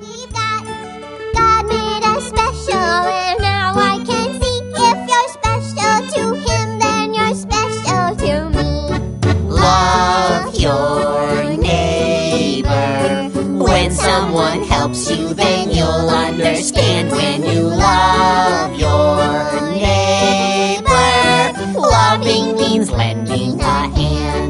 We've got God made us special, and now I can see if you're special to Him, then you're special to me. Love your neighbor. When someone helps you, then you'll understand. When you love your neighbor, loving means lending a hand.